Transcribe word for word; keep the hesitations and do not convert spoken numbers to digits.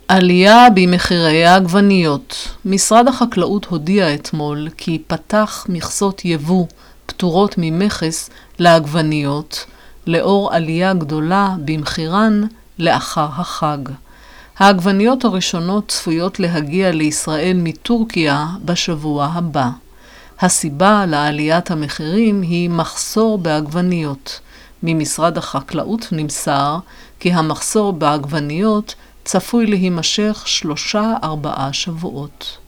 עלייה במחירי העגבניות. משרד החקלאות הודיע אתמול כי פתח מכסות יבוא פטורות ממכס לעגבניות לאור עלייה גדולה במחירן לאחר החג. העגבניות הראשונות צפויות להגיע לישראל מטורקיה בשבוע הבא. הסיבה לעליית המחירים היא מחסור בעגבניות. ממשרד החקלאות נמסר כי המחסור בעגבניות צפוי להימשך שלושה ארבעה שבועות.